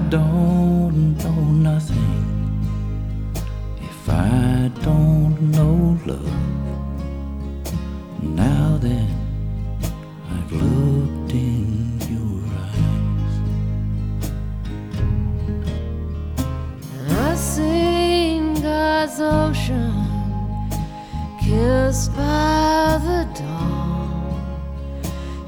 don't know nothing if I don't know love. Now that I've looked in your eyes, I've seen God's ocean kissed by